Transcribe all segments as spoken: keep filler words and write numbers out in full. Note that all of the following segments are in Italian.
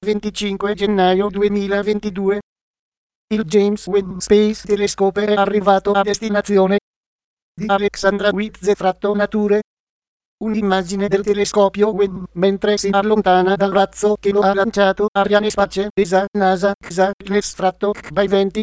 venticinque gennaio duemilaventidue. Il James Webb Space Telescope è arrivato a destinazione. Di Alexandra Witze-Nature. Un'immagine del telescopio Webb mentre si allontana dal razzo che lo ha lanciato. Ariane Space E S A NASA X A C N E S by venti.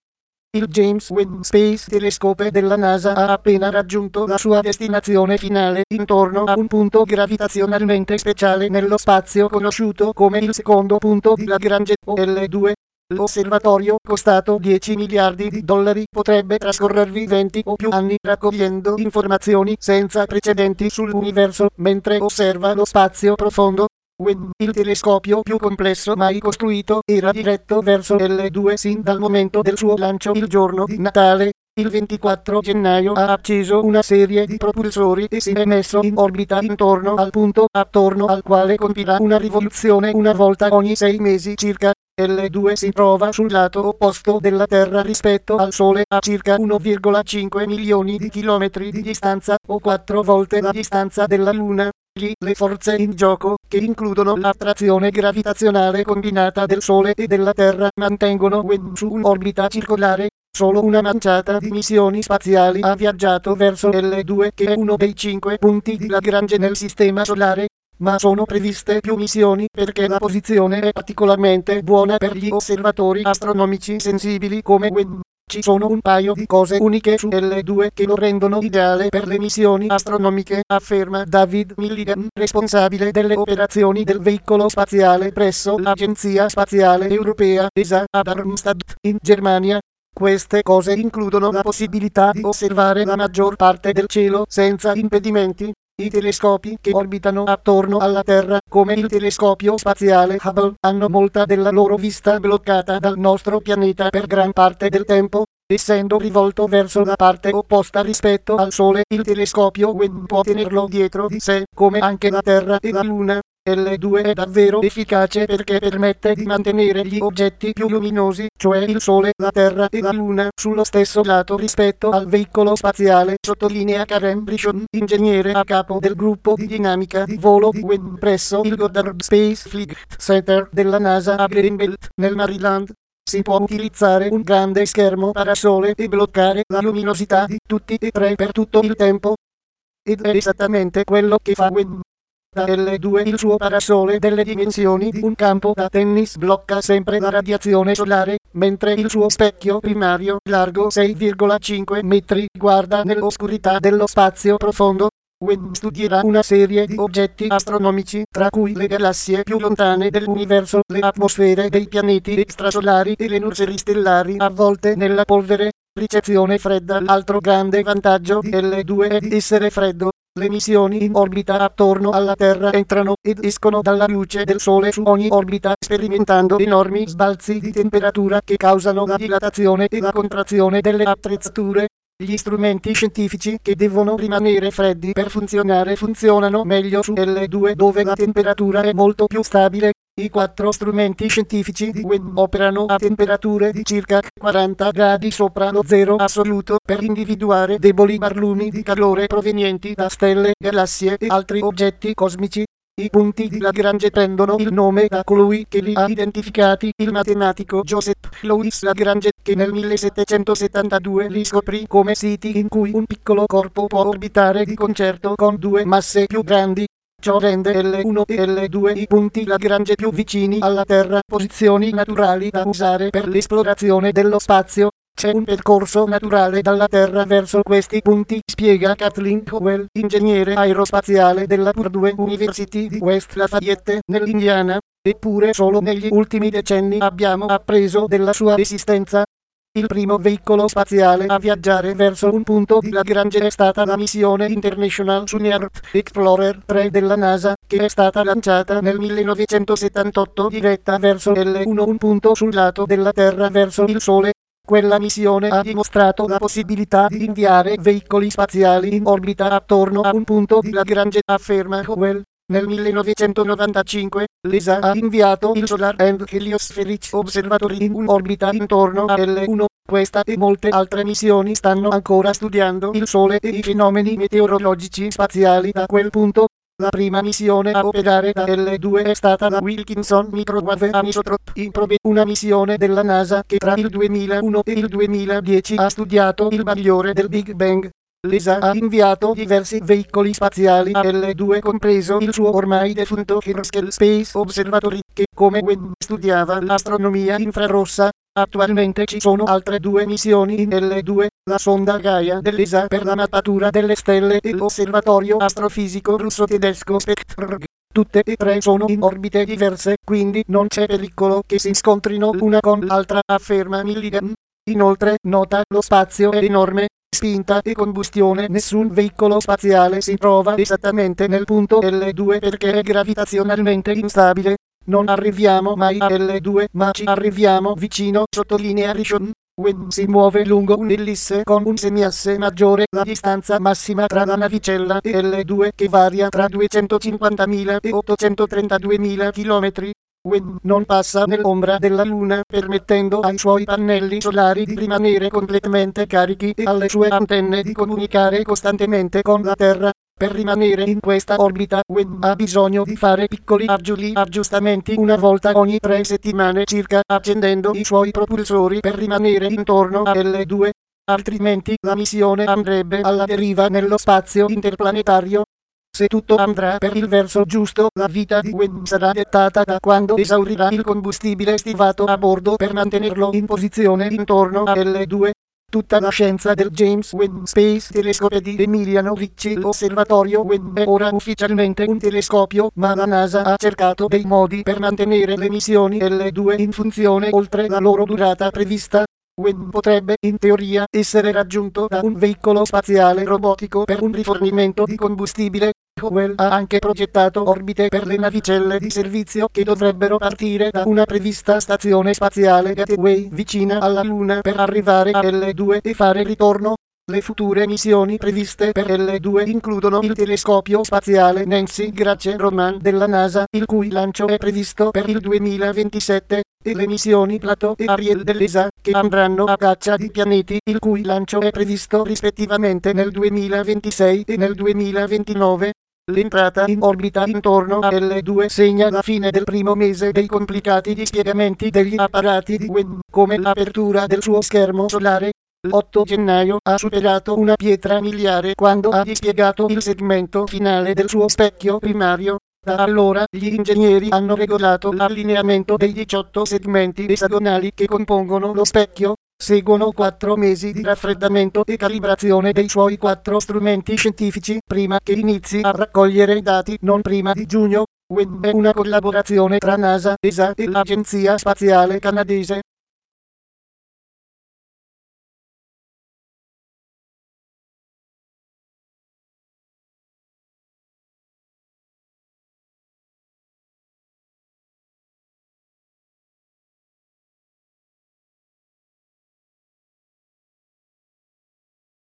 Il James Webb Space Telescope della NASA ha appena raggiunto la sua destinazione finale intorno a un punto gravitazionalmente speciale nello spazio conosciuto come il secondo punto di Lagrange o L due. L'osservatorio, costato dieci miliardi di dollari, potrebbe trascorrervi venti o più anni raccogliendo informazioni senza precedenti sull'universo mentre osserva lo spazio profondo. Webb, il telescopio più complesso mai costruito, era diretto verso L due sin dal momento del suo lancio il giorno di Natale. Il ventiquattro gennaio ha acceso una serie di propulsori e si è messo in orbita intorno al punto attorno al quale compirà una rivoluzione una volta ogni sei mesi circa. L due si trova sul lato opposto della Terra rispetto al Sole a circa uno virgola cinque milioni di chilometri di distanza o quattro volte la distanza della Luna. Gli, le forze in gioco, che includono l'attrazione gravitazionale combinata del Sole e della Terra, mantengono Webb su un'orbita circolare. Solo una manciata di missioni spaziali ha viaggiato verso L due, che è uno dei cinque punti di Lagrange nel Sistema Solare. Ma sono previste più missioni perché la posizione è particolarmente buona per gli osservatori astronomici sensibili come Webb. Ci sono un paio di cose uniche su L due che lo rendono ideale per le missioni astronomiche, afferma David Milligan, responsabile delle operazioni del veicolo spaziale presso l'Agenzia Spaziale Europea E S A a Darmstadt, in Germania. Queste cose includono la possibilità di osservare la maggior parte del cielo senza impedimenti. I telescopi che orbitano attorno alla Terra, come il telescopio spaziale Hubble, hanno molta della loro vista bloccata dal nostro pianeta per gran parte del tempo. Essendo rivolto verso la parte opposta rispetto al Sole, il telescopio Webb può tenerlo dietro di sé, come anche la Terra e la Luna. L due è davvero efficace perché permette di mantenere gli oggetti più luminosi, cioè il Sole, la Terra e la Luna, sullo stesso lato rispetto al veicolo spaziale, sottolinea Karen Brishon, ingegnere a capo del gruppo di dinamica di volo di Webb presso il Goddard Space Flight Center della NASA a Greenbelt, nel Maryland. Si può utilizzare un grande schermo parasole e bloccare la luminosità di tutti e tre per tutto il tempo. Ed è esattamente quello che fa Webb. Da L due il suo parasole delle dimensioni di un campo da tennis blocca sempre la radiazione solare, mentre il suo specchio primario, largo sei virgola cinque metri, guarda nell'oscurità dello spazio profondo. Webb studierà una serie di oggetti astronomici, tra cui le galassie più lontane dell'universo, le atmosfere dei pianeti extrasolari e le nurserie stellari avvolte nella polvere. Ricezione fredda. L'altro grande vantaggio di L due è di essere freddo. Le missioni in orbita attorno alla Terra entrano ed escono dalla luce del Sole su ogni orbita, sperimentando enormi sbalzi di temperatura che causano la dilatazione e la contrazione delle attrezzature. Gli strumenti scientifici che devono rimanere freddi per funzionare funzionano meglio su L due, dove la temperatura è molto più stabile. I quattro strumenti scientifici di Webb operano a temperature di circa quaranta gradi sopra lo zero assoluto per individuare deboli barlumi di calore provenienti da stelle, galassie e altri oggetti cosmici. I punti di Lagrange prendono il nome da colui che li ha identificati, il matematico Joseph Louis Lagrange, che nel millesettecentosettantadue li scoprì come siti in cui un piccolo corpo può orbitare di concerto con due masse più grandi. Ciò rende L uno e L due i punti Lagrange più vicini alla Terra, posizioni naturali da usare per l'esplorazione dello spazio. C'è un percorso naturale dalla Terra verso questi punti, spiega Kathleen Howell, ingegnere aerospaziale della Purdue University di West Lafayette, nell'Indiana. Eppure solo negli ultimi decenni abbiamo appreso della sua esistenza. Il primo veicolo spaziale a viaggiare verso un punto di Lagrange è stata la missione International Lunar Explorer tre della NASA, che è stata lanciata nel millenovecentosettantotto diretta verso L uno, un punto sul lato della Terra verso il Sole. Quella missione ha dimostrato la possibilità di inviare veicoli spaziali in orbita attorno a un punto di Lagrange, afferma Howell. Nel millenovecentonovantacinque, l'E S A ha inviato il Solar and Heliospheric Observatory in un'orbita intorno a L uno. Questa e molte altre missioni stanno ancora studiando il Sole e i fenomeni meteorologici spaziali da quel punto. La prima missione a operare da L due è stata la Wilkinson Microwave Anisotrope Improbe, una missione della NASA che tra il duemilauno e il duemiladieci ha studiato il bagliore del Big Bang. L'E S A ha inviato diversi veicoli spaziali a L due, compreso il suo ormai defunto Herschel Space Observatory, che come Webb studiava l'astronomia infrarossa. Attualmente ci sono altre due missioni in L due, la sonda Gaia dell'E S A per la mappatura delle stelle e l'osservatorio astrofisico russo-tedesco Spectre. Tutte e tre sono in orbite diverse, quindi non c'è pericolo che si scontrino l'una con l'altra, afferma Milligan. Inoltre, nota, lo spazio è enorme. Spinta e combustione. Nessun veicolo spaziale si trova esattamente nel punto L due perché è gravitazionalmente instabile. Non arriviamo mai a L due, ma ci arriviamo vicino, sottolinea Rishon. Webb si muove lungo un'ellisse con un semiasse maggiore, la distanza massima tra la navicella e L due che varia tra duecentocinquantamila e ottocentotrentaduemila chilometri. Webb non passa nell'ombra della Luna, permettendo ai suoi pannelli solari di rimanere completamente carichi e alle sue antenne di comunicare costantemente con la Terra. Per rimanere in questa orbita, Webb ha bisogno di fare piccoli aggiuli aggiustamenti una volta ogni tre settimane circa, accendendo i suoi propulsori per rimanere intorno a L due. Altrimenti la missione andrebbe alla deriva nello spazio interplanetario. Se tutto andrà per il verso giusto, la vita di Webb sarà dettata da quando esaurirà il combustibile stivato a bordo per mantenerlo in posizione intorno a L due. Tutta la scienza del James Webb Space Telescope di Emiliano Ricci. L'osservatorio Webb è ora ufficialmente un telescopio, ma la NASA ha cercato dei modi per mantenere le missioni L due in funzione oltre la loro durata prevista. Webb potrebbe, in teoria, essere raggiunto da un veicolo spaziale robotico per un rifornimento di combustibile. Howell ha anche progettato orbite per le navicelle di servizio che dovrebbero partire da una prevista stazione spaziale Gateway vicina alla Luna per arrivare a L due e fare ritorno. Le future missioni previste per L due includono il telescopio spaziale Nancy Grace Roman della NASA, il cui lancio è previsto per il duemilaventisette, e le missioni Plato e Ariel dell'E S A, che andranno a caccia di pianeti, il cui lancio è previsto rispettivamente nel duemilaventisei e nel duemilaventinove. L'entrata in orbita intorno a L due segna la fine del primo mese dei complicati dispiegamenti degli apparati di Webb, come l'apertura del suo schermo solare. L'otto gennaio ha superato una pietra miliare quando ha dispiegato il segmento finale del suo specchio primario. Da allora gli ingegneri hanno regolato l'allineamento dei diciotto segmenti esagonali che compongono lo specchio. Seguono quattro mesi di raffreddamento e calibrazione dei suoi quattro strumenti scientifici prima che inizi a raccogliere i dati non prima di giugno. Webb è una collaborazione tra NASA, E S A e l'Agenzia Spaziale Canadese.